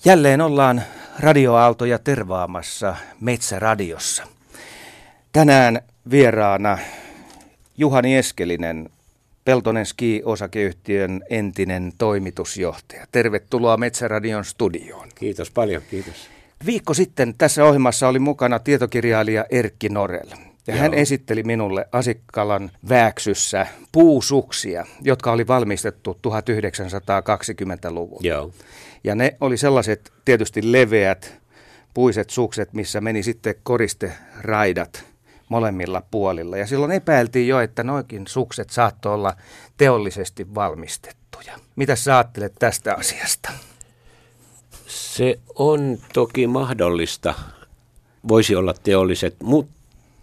Jälleen ollaan radioaaltoja tervaamassa Metsäradiossa. Tänään vieraana Juhani Eskelinen, Peltonen Ski-osakeyhtiön entinen toimitusjohtaja. Tervetuloa Metsäradion studioon. Kiitos paljon, kiitos. Viikko sitten tässä ohjelmassa oli mukana tietokirjailija Erkki Norell. Ja hän esitteli minulle Asikkalan Vääksyssä puusuksia, jotka oli valmistettu 1920-luvulla. Joo. Ja ne oli sellaiset tietysti leveät puiset sukset, missä meni sitten koristeraidat molemmilla puolilla. Ja silloin epäiltiin jo, että noikin sukset saattoi olla teollisesti valmistettuja. Mitä sä ajattelet tästä asiasta? Se on toki mahdollista. Voisi olla teolliset, mutta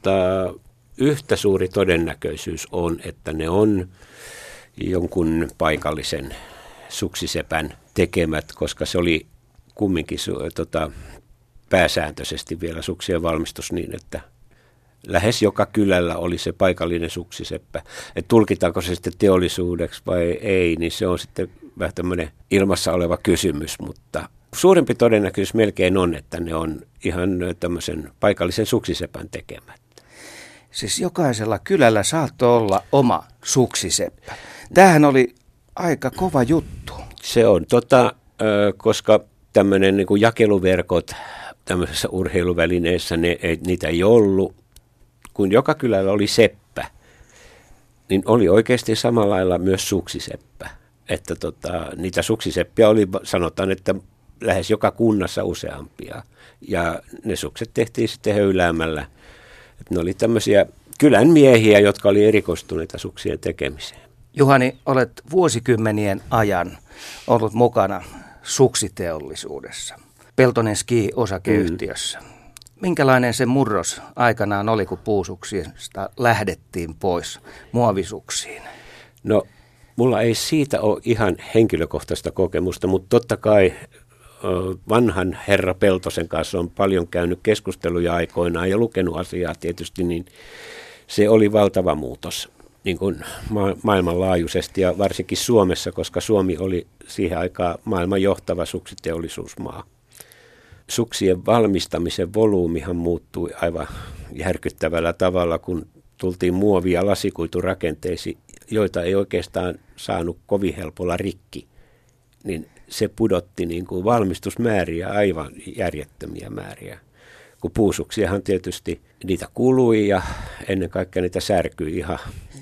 yhtä suuri todennäköisyys on, että ne on jonkun paikallisen suksisepän tekemät, koska se oli kumminkin pääsääntöisesti vielä suksien valmistus niin, että lähes joka kylällä oli se paikallinen suksiseppä. Et tulkitaanko se sitten teollisuudeksi vai ei, niin se on sitten vähän tämmöinen ilmassa oleva kysymys, mutta suurempi todennäköisyys melkein on, että ne on ihan tämmöisen paikallisen suksisepän tekemät. Siis jokaisella kylällä saattoi olla oma suksiseppä. Tämähän oli aika kova juttu. Se on, koska tämmöinen niin kuin jakeluverkot tämmöisessä urheiluvälineessä, niitä ei ollut. Kun joka kylällä oli seppä, niin oli oikeasti samalla lailla myös suksiseppä. Että niitä suksiseppiä oli, sanotaan, että lähes joka kunnassa useampia. Ja ne sukset tehtiin sitten höyläämällä. Että ne oli tämmöisiä kylän miehiä, jotka oli erikoistuneita suksien tekemiseen. Juhani, olet vuosikymmenien ajan ollut mukana suksiteollisuudessa, Peltonen Ski-osakeyhtiössä. Minkälainen se murros aikanaan oli, kun puusuksista lähdettiin pois muovisuksiin? No, mulla ei siitä ole ihan henkilökohtaista kokemusta, mutta totta kai vanhan herra Peltosen kanssa on paljon käynyt keskusteluja aikoinaan ja lukenut asiaa tietysti, niin se oli valtava muutos niin kuin maailmanlaajuisesti ja varsinkin Suomessa, koska Suomi oli siihen aikaan maailman johtava suksiteollisuusmaa. Suksien valmistamisen volyymihan muuttui aivan järkyttävällä tavalla, kun tultiin muovi- ja lasikuiturakenteisiin, joita ei oikeastaan saanut kovin helpolla rikki, niin se pudotti niin kuin valmistusmääriä, aivan järjettömiä määriä. Kun puusuksiahan tietysti niitä kului ja ennen kaikkea niitä särkyi ihan.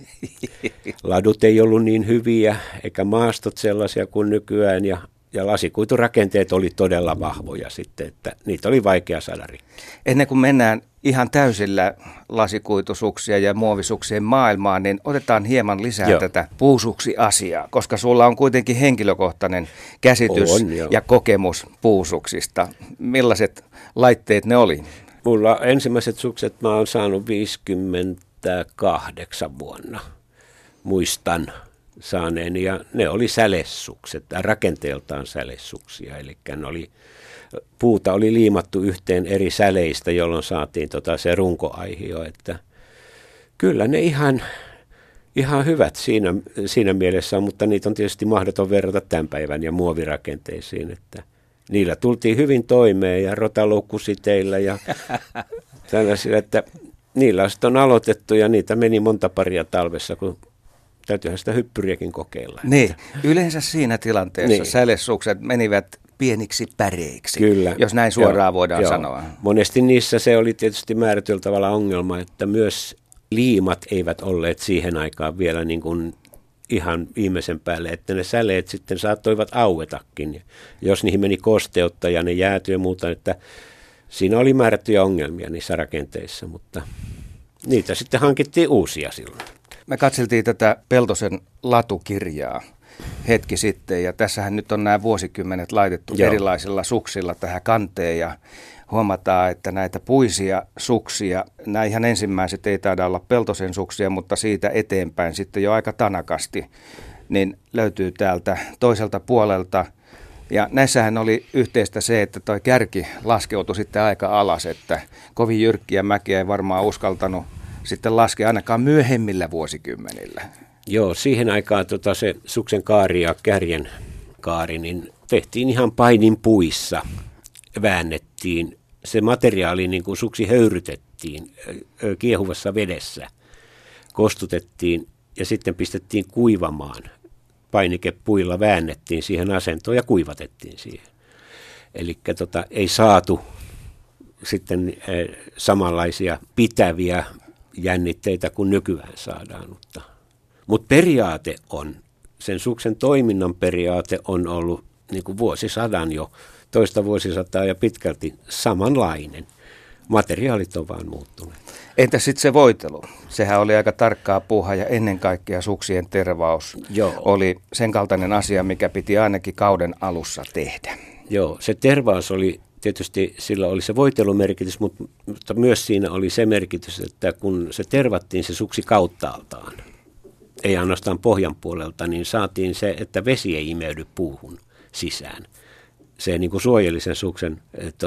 Ladut ei ollut niin hyviä eikä maastot sellaisia kuin nykyään ja lasikuiturakenteet oli todella vahvoja sitten, että niitä oli vaikea saada rikki. Ennen kuin mennään ihan täysillä lasikuitusuksia ja muovisuksien maailmaan, niin otetaan hieman lisää tätä puusuksiasiaa, koska sulla on kuitenkin henkilökohtainen käsitys ja kokemus puusuksista. Millaiset laitteet ne oli? Mulla ensimmäiset sukset mä oon saanut 58 vuonna, muistan saaneeni, ja ne oli sälessukset, rakenteeltaan sälessuksia, eli puuta oli liimattu yhteen eri säleistä, jolloin saatiin se runkoaihio, että kyllä ne ihan hyvät siinä mielessä on, mutta niitä on tietysti mahdoton verrata tämän päivän ja muovirakenteisiin, että niillä tultiin hyvin toimeen ja rotaloukkusiteillä ja tällaisia, että niillä on aloitettu ja niitä meni monta paria talvessa, kun täytyyhän sitä hyppyriäkin kokeilla. Niin, yleensä siinä tilanteessa sälessukset menivät pieniksi päreiksi, kyllä, jos näin suoraan voidaan sanoa. Monesti niissä se oli tietysti määrätyllä tavalla ongelma, että myös liimat eivät olleet siihen aikaan vielä niin kuin ihan viimeisen päälle, että ne säleet sitten saattoivat auetakin, jos niihin meni kosteutta ja ne jäätyi ja muuta, että siinä oli määrättyjä ongelmia niissä rakenteissa, mutta niitä sitten hankittiin uusia silloin. Me katseltiin tätä Peltosen latukirjaa hetki sitten ja tässähän nyt on nämä vuosikymmenet laitettu erilaisilla suksilla tähän kanteen ja huomataan, että näitä puisia suksia, nämä ihan ensimmäiset ei taida olla Peltosen suksia, mutta siitä eteenpäin sitten jo aika tanakasti, niin löytyy täältä toiselta puolelta. Ja näissähän oli yhteistä se, että toi kärki laskeutui sitten aika alas, että kovin jyrkkiä mäkiä ei varmaan uskaltanut sitten laskea ainakaan myöhemmillä vuosikymmenillä. Joo, siihen aikaan se suksen kaari ja kärjen kaari, niin tehtiin ihan painin puissa, väännettiin. Se materiaali niin kuin suksi höyrytettiin kiehuvassa vedessä, kostutettiin ja sitten pistettiin kuivamaan. Painikepuilla väännettiin siihen asentoon ja kuivatettiin siihen. Eli ei saatu sitten samanlaisia pitäviä jännitteitä kuin nykyään saadaan. Mutta periaate on, sen suksen toiminnan periaate on ollut niin kuin vuosisadan jo, toista vuosisataa ja pitkälti samanlainen. Materiaalit on vaan muuttuneet. Entä sitten se voitelu? Sehän oli aika tarkkaa puuhaa ja ennen kaikkea suksien tervaus oli sen kaltainen asia, mikä piti ainakin kauden alussa tehdä. Joo, se tervaus oli tietysti, sillä oli se voitelumerkitys, mutta myös siinä oli se merkitys, että kun se tervattiin se suksi kauttaaltaan, ei ainoastaan pohjan puolelta, niin saatiin se, että vesi ei imeydy puuhun sisään. Se niin kuin suojeli sen suksen,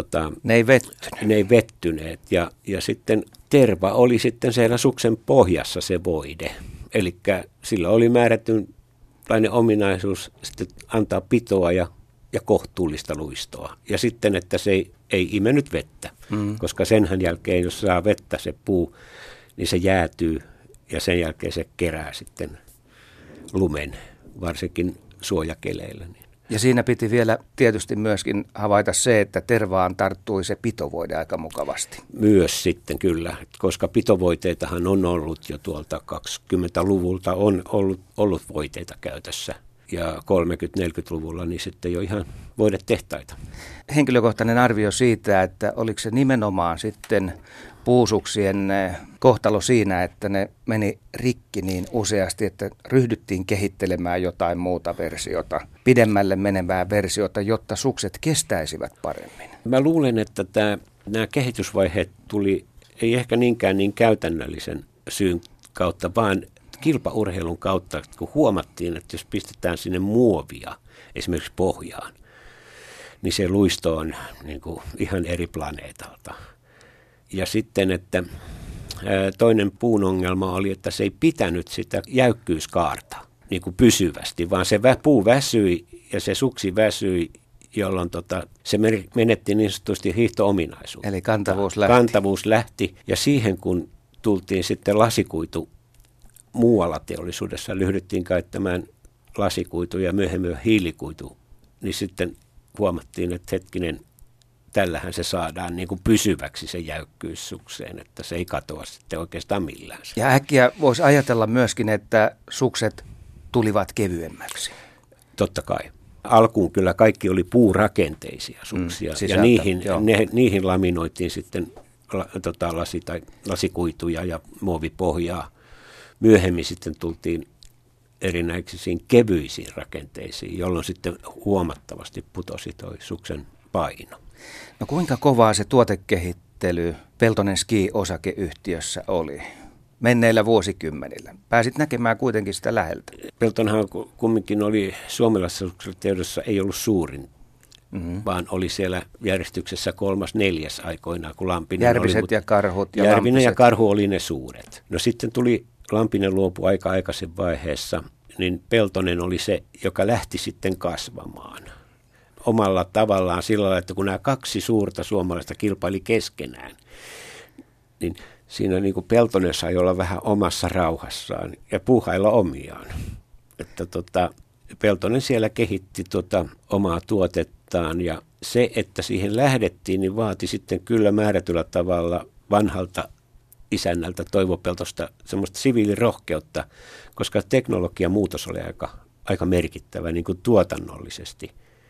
Ne ei vettyneet. Ja sitten terva oli sitten siellä suksen pohjassa se voide. Eli sillä oli määrätynlainen ominaisuus sitten antaa pitoa ja kohtuullista luistoa. Ja sitten, että se ei imennyt vettä, koska senhän jälkeen, jos saa vettä se puu, niin se jäätyy ja sen jälkeen se kerää sitten lumen, varsinkin suojakeleillä. Ja siinä piti vielä tietysti myöskin havaita se, että tervaan tarttui se pitovoide aika mukavasti. Myös sitten kyllä, koska pitovoiteitahan on ollut jo tuolta 20-luvulta on ollut voiteita käytössä. Ja 30-40-luvulla niin sitten jo ihan voidetehtaita. Henkilökohtainen arvio siitä, että oliko se nimenomaan sitten puusuksien kohtalo siinä, että ne meni rikki niin useasti, että ryhdyttiin kehittelemään jotain muuta versiota, pidemmälle menevää versiota, jotta sukset kestäisivät paremmin. Mä luulen, että nämä kehitysvaiheet tuli ei ehkä niinkään niin käytännöllisen syyn kautta, vaan kilpaurheilun kautta, kun huomattiin, että jos pistetään sinne muovia esimerkiksi pohjaan, niin se luisto on niin kuin ihan eri planeetalta. Ja sitten, että toinen puun ongelma oli, että se ei pitänyt sitä jäykkyyskaarta niin kuin pysyvästi, vaan se puu väsyi ja se suksi väsyi, jolloin se menetti niin sanotusti hiihto-ominaisuutta. Eli kantavuus lähti. Kantavuus lähti ja siihen kun tultiin sitten lasikuitu, muualla teollisuudessa ryhdyttiin käyttämään lasikuitu ja myöhemmin hiilikuitu, niin sitten huomattiin, että hetkinen, tällähän se saadaan niin kuin pysyväksi se jäykkyys sukseen, että se ei katoa sitten oikeastaan millään. Ja äkkiä voisi ajatella myöskin, että sukset tulivat kevyemmäksi. Totta kai. Alkuun kyllä kaikki oli puurakenteisia suksia ja niihin laminoitiin sitten lasikuituja ja muovipohjaa. Myöhemmin sitten tultiin erinäisiin kevyisiin rakenteisiin, jolloin sitten huomattavasti putosi toi suksen paino. No kuinka kovaa se tuotekehittely Peltonen Ski-osakeyhtiössä oli menneillä vuosikymmenillä? Pääsit näkemään kuitenkin sitä läheltä. Peltonhan kumminkin oli suomalaisessa suksitehdossa ei ollut suurin, vaan oli siellä järjestyksessä 3., 4. aikoinaan, kun Lampinen Järviset oli. Ja Karhut. Järvinen ja Karhu oli ne suuret. No sitten tuli Lampinen luopu aika aikaisen vaiheessa, niin Peltonen oli se, joka lähti sitten kasvamaan omalla tavallaan sillä lailla, että kun nämä 2 suurta suomalaista kilpaili keskenään, niin siinä niin kuin Peltonen sai olla vähän omassa rauhassaan ja puuhailla omiaan. Että Peltonen siellä kehitti omaa tuotettaan ja se, että siihen lähdettiin, niin vaati sitten kyllä määrätyllä tavalla vanhalta isännältä Toivo Peltosta semmoista siviilirohkeutta, koska teknologian muutos oli aika merkittävä niin kuin tuotannollisesti.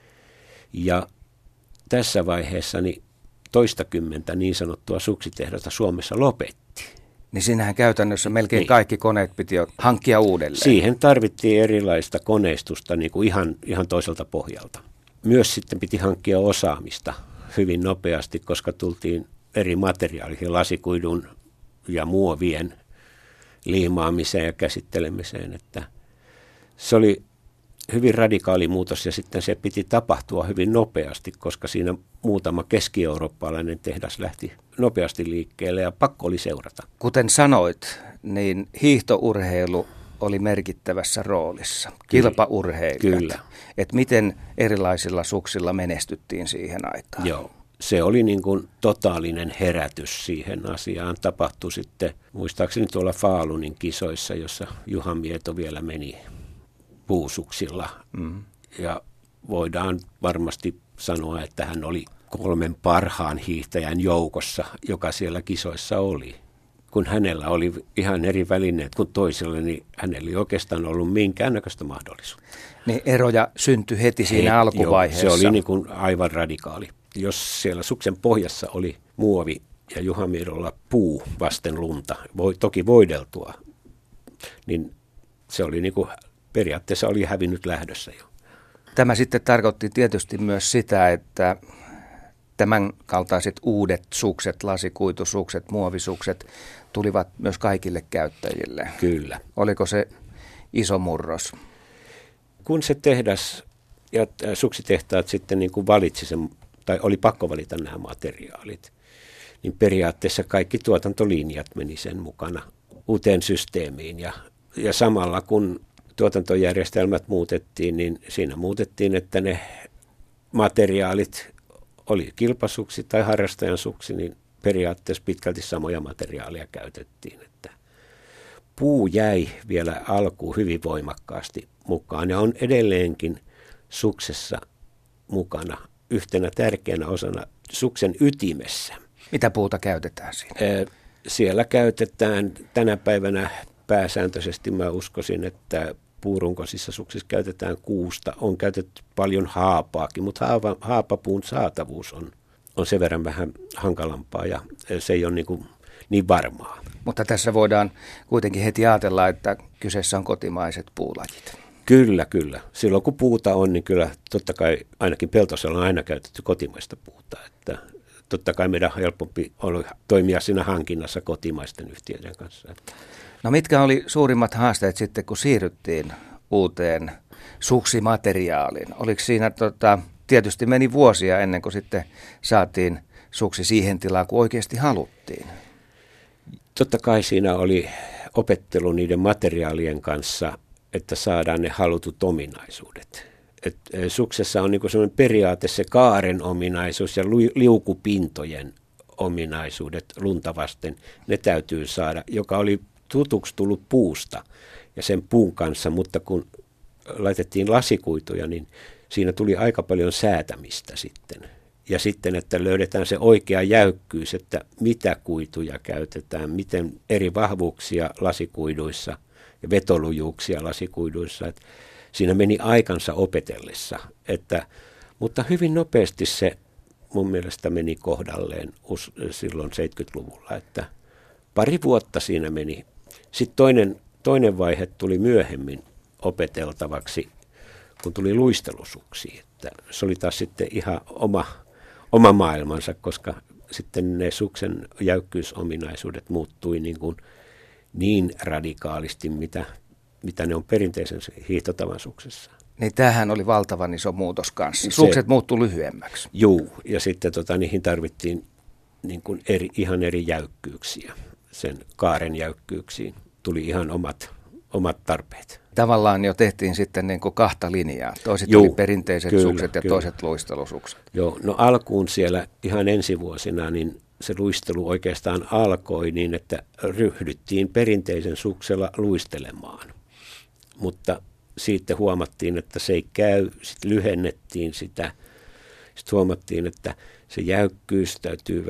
Ja tässä vaiheessa niin toistakymmentä niin sanottua suksitehdasta Suomessa lopetti. Niin siinähän käytännössä melkein kaikki koneet piti hankkia uudelleen. Siihen tarvittiin erilaista koneistusta niin kuin ihan toiselta pohjalta. Myös sitten piti hankkia osaamista hyvin nopeasti, koska tultiin eri materiaaliin, lasikuidun ja muovien liimaamiseen ja käsittelemiseen. Että se oli hyvin radikaali muutos ja sitten se piti tapahtua hyvin nopeasti, koska siinä muutama keski-eurooppalainen tehdas lähti nopeasti liikkeelle ja pakko oli seurata. Kuten sanoit, niin hiihtourheilu oli merkittävässä roolissa, kilpaurheilijat. Kyllä. Että miten erilaisilla suksilla menestyttiin siihen aikaan. Joo. Se oli niin kuin totaalinen herätys siihen asiaan. Tapahtui sitten, muistaakseni tuolla Falunin kisoissa, jossa Juha Mieto vielä meni puusuksilla. Ja voidaan varmasti sanoa, että hän oli 3 parhaan hiihtäjän joukossa, joka siellä kisoissa oli. Kun hänellä oli ihan eri välineet kuin toisella, niin hänellä ei oikeastaan ollut minkäännäköistä mahdollisuutta. Niin eroja syntyi heti siinä alkuvaiheessa. Se oli niin kuin aivan radikaali. Jos siellä suksen pohjassa oli muovi ja Juha Miedolla puu vasten lunta, toki voideltua, niin se oli niin kuin, periaatteessa oli hävinnyt lähdössä jo. Tämä sitten tarkoitti tietysti myös sitä, että tämän kaltaiset uudet sukset, lasikuitusukset, muovisukset tulivat myös kaikille käyttäjille. Kyllä. Oliko se iso murros? Kun se tehdas ja suksitehtaat sitten niin kuin valitsi sen, tai oli pakko valita nämä materiaalit, niin periaatteessa kaikki tuotantolinjat meni sen mukana uuteen systeemiin. Ja samalla kun tuotantojärjestelmät muutettiin, niin siinä muutettiin, että ne materiaalit oli kilpasuksi tai harrastajan suksi, niin periaatteessa pitkälti samoja materiaaleja käytettiin. Että puu jäi vielä alkuun hyvin voimakkaasti mukaan ja on edelleenkin suksessa mukana yhtenä tärkeänä osana suksen ytimessä. Mitä puuta käytetään siinä? Siellä käytetään tänä päivänä pääsääntöisesti, mä uskoisin, että puurunkoisissa suksissa käytetään kuusta. On käytetty paljon haapaakin, mutta haapapuun saatavuus on sen verran vähän hankalampaa ja se ei ole niin varmaa. Mutta tässä voidaan kuitenkin heti ajatella, että kyseessä on kotimaiset puulajit. Kyllä. Silloin kun puuta on, niin kyllä totta kai ainakin Peltosella on aina käytetty kotimaista puuta. Että totta kai meidän on helpompi toimia siinä hankinnassa kotimaisten yhtiöiden kanssa. No mitkä oli suurimmat haasteet sitten, kun siirryttiin uuteen suksimateriaaliin? Oliko siinä, tietysti meni vuosia ennen kuin sitten saatiin suksi siihen tilaan, kun oikeasti haluttiin? Totta kai siinä oli opettelu niiden materiaalien kanssa, että saadaan ne halutut ominaisuudet. Suksessa on niin semmoinen periaate se kaaren ominaisuus ja liukupintojen ominaisuudet lunta vasten, ne täytyy saada, joka oli tutuksi tullut puusta ja sen puun kanssa, mutta kun laitettiin lasikuituja, niin siinä tuli aika paljon säätämistä sitten. Ja sitten, että löydetään se oikea jäykkyys, että mitä kuituja käytetään, miten eri vahvuuksia lasikuiduissa ja vetolujuuksia lasikuiduissa. Että siinä meni aikansa opetellessa, mutta hyvin nopeasti se mun mielestä meni kohdalleen silloin 70-luvulla, että pari vuotta siinä meni. Sitten toinen vaihe tuli myöhemmin opeteltavaksi, kun tuli luistelusuksi. Että se oli taas sitten ihan oma maailmansa, koska sitten ne suksen jäykkyysominaisuudet muuttui niin radikaalisti, mitä ne on perinteisen hiihtotavan suksessa. Niin tämähän oli valtavan iso muutos kanssa. Sukset muuttui lyhyemmäksi. Juu, ja sitten niihin tarvittiin ihan eri jäykkyyksiä. Sen kaaren jäykkyyksiin tuli ihan omat tarpeet. Tavallaan jo tehtiin sitten kahta linjaa. Toiset oli perinteiset sukset ja toiset luistelusukset. Joo, no alkuun siellä ihan ensivuosina niin se luistelu oikeastaan alkoi niin, että ryhdyttiin perinteisen suksella luistelemaan. Mutta sitten huomattiin, että se ei käy, sitten lyhennettiin sitä. Sitten huomattiin, että se jäykkyys täytyy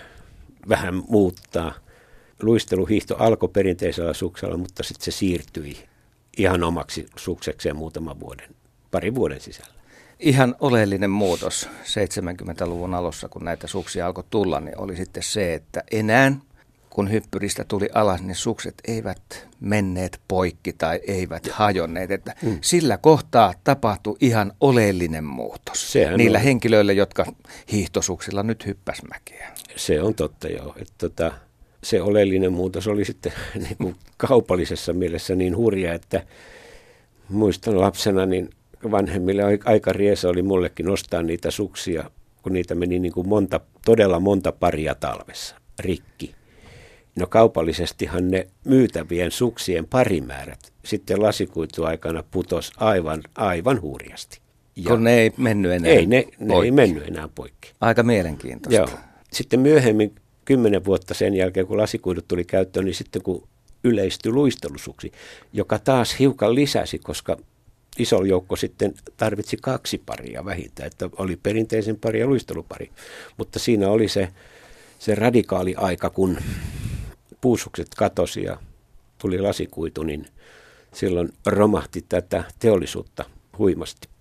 vähän muuttaa. Luisteluhiihto alkoi perinteisellä suksella, mutta sitten se siirtyi ihan omaksi suksekseen parin vuoden sisällä. Ihan oleellinen muutos 70-luvun alussa, kun näitä suksia alkoi tulla, niin oli sitten se, että enää kun hyppyristä tuli alas, niin sukset eivät menneet poikki tai eivät hajonneet. Että sillä kohtaa tapahtui ihan oleellinen muutos niillä henkilöillä, jotka hiihtosuksilla nyt hyppäs mäkeä. Se on totta, joo. Se oleellinen muutos oli sitten kaupallisessa mielessä niin hurja, että muistan lapsena, niin vanhemmille aika riesa oli mullekin ostaa niitä suksia, kun niitä meni todella monta paria talvessa rikki. No kaupallisestihan ne myytävien suksien parimäärät sitten lasikuituaikana putos aivan hurjasti. Kun ne ei mennyt enää ne ei mennyt enää poikki. Aika mielenkiintoista. Joo. Sitten myöhemmin, 10 vuotta sen jälkeen, kun lasikuidut tuli käyttöön, niin sitten kun yleistyi luistelusuksi, joka taas hiukan lisäsi, koska iso joukko sitten tarvitsi 2 paria vähintään, että oli perinteisen pari ja luistelupari. Mutta siinä oli se radikaali aika, kun puusukset katosi ja tuli lasikuitu, niin silloin romahti tätä teollisuutta huimasti.